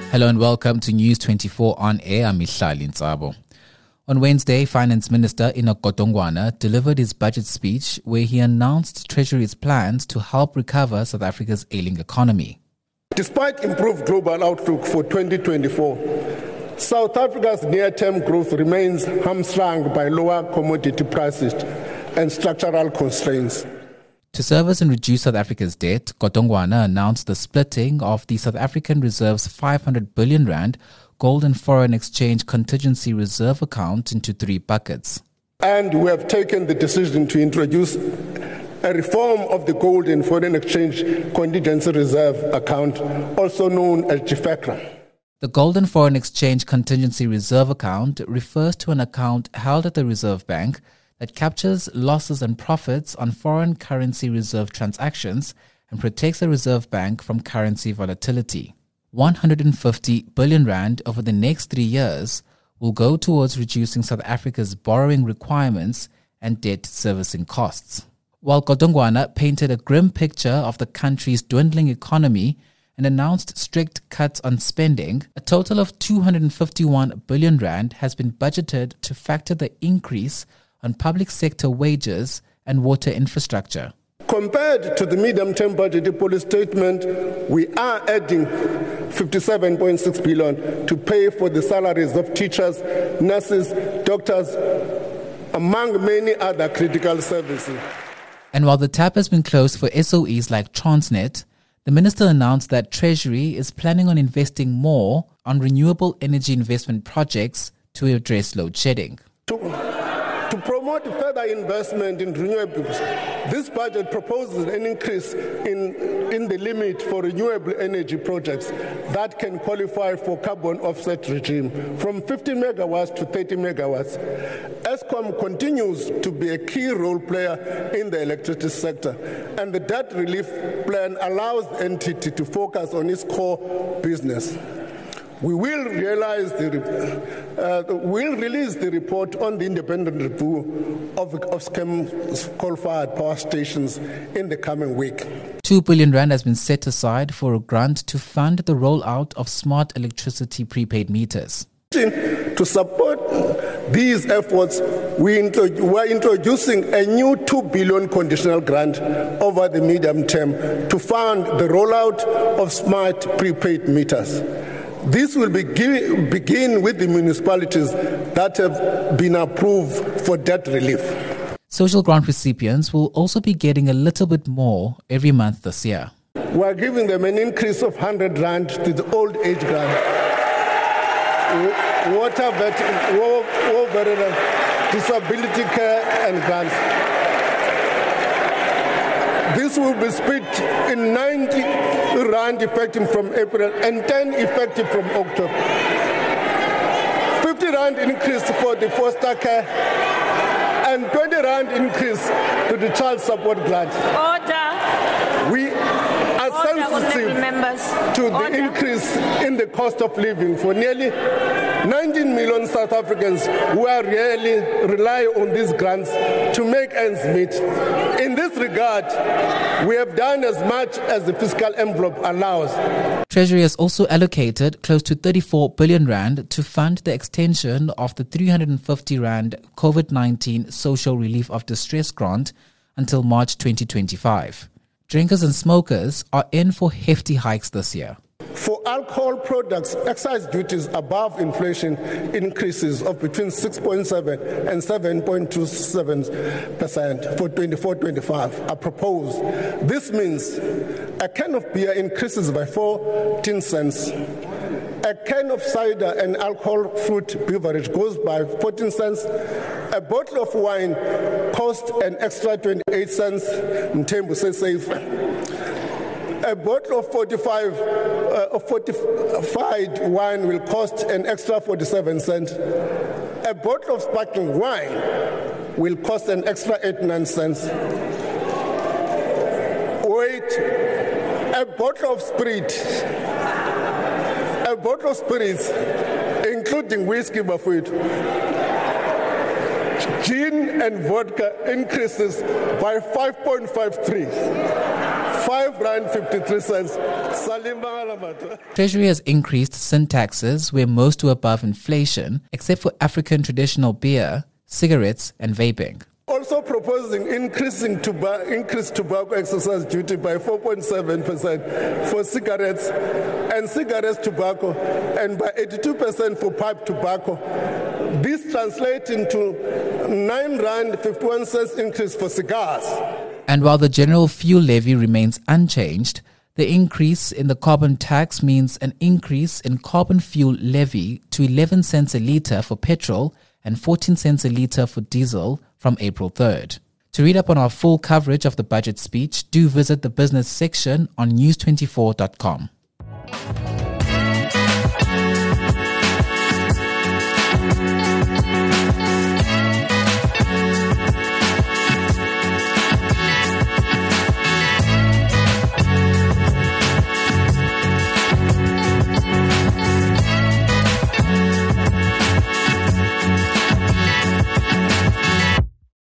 Hello and welcome to News 24 on air. I'm Mihlali Ntsabo. On Wednesday, Finance Minister Enoch Godongwana delivered his budget speech where he announced Treasury's plans to help recover South Africa's ailing economy. Despite improved global outlook for 2024, South Africa's near-term growth remains hamstrung by lower commodity prices and structural constraints. To service and reduce South Africa's debt, Godongwana announced the splitting of the South African Reserve's 500 billion rand gold and foreign exchange contingency reserve account into three buckets. And we have taken the decision to introduce a reform of the gold and foreign exchange contingency reserve account, also known as GFECRA. The Gold and Foreign Exchange Contingency Reserve account refers to an account held at the Reserve Bank that captures losses and profits on foreign currency reserve transactions and protects the Reserve Bank from currency volatility. 150 billion rand over the next 3 years will go towards reducing South Africa's borrowing requirements and debt servicing costs. While Godongwana painted a grim picture of the country's dwindling economy and announced strict cuts on spending, a total of 251 billion rand has been budgeted to factor the increase on public sector wages and water infrastructure. Compared to the medium-term budget policy statement, we are adding 57.6 billion to pay for the salaries of teachers, nurses, doctors, among many other critical services. And while the tap has been closed for SOEs like Transnet, the minister announced that Treasury is planning on investing more on renewable energy investment projects to address load shedding. To promote further investment in renewables, this budget proposes an increase in the limit for renewable energy projects that can qualify for carbon offset regime from 50 megawatts to 30 megawatts. Eskom continues to be a key role player in the electricity sector, and the debt relief plan allows the entity to focus on its core business. We will release the report on the independent review of Eskom's coal-fired power stations in the coming week. 2 billion rand has been set aside for a grant to fund the rollout of smart electricity prepaid meters. To support these efforts, we're introducing a new 2 billion conditional grant over the medium term to fund the rollout of smart prepaid meters. This will begin with the municipalities that have been approved for debt relief. Social grant recipients will also be getting a little bit more every month this year. We are giving them an increase of 100 rand to the old age grant, water veteran, disability care and grants. This will be split in 90 rand effective from April and 10 effective from October. 50 rand increase for the foster care and 20 rand increase to the child support grant. Order. We are sensitive to the increase in the cost of living for nearly 19 million South Africans who are really rely on these grants to make ends meet. In this regard, we have done as much as the fiscal envelope allows. Treasury has also allocated close to 34 billion rand to fund the extension of the 350 rand COVID-19 Social Relief of Distress grant until March 2025. Drinkers and smokers are in for hefty hikes this year. For alcohol products, excise duties above inflation increases of between 6.7 and 7.27% for 24-25 are proposed. This means a can of beer increases by 14 cents. A can of cider and alcohol fruit beverage goes by 14 cents. A bottle of wine costs an extra 28 cents. Mthembu says safe. A bottle of fortified wine will cost an extra 47 cents. A bottle of sparkling wine will cost an extra 89 cents. Wait, a bottle of spirits, including whiskey, gin and vodka increases by 5.53. 5 R12.53. Salim Bangalamata. Treasury has increased sin taxes where most were above inflation, except for African traditional beer, cigarettes, and vaping. Also proposing increased tobacco excise duty by 4.7% for cigarettes and cigarettes tobacco, and by 82% for pipe tobacco. This translates into R9.51 increase for cigars. And while the general fuel levy remains unchanged, the increase in the carbon tax means an increase in carbon fuel levy to 11 cents a litre for petrol and 14 cents a litre for diesel from April 3rd. To read up on our full coverage of the budget speech, do visit the business section on news24.com.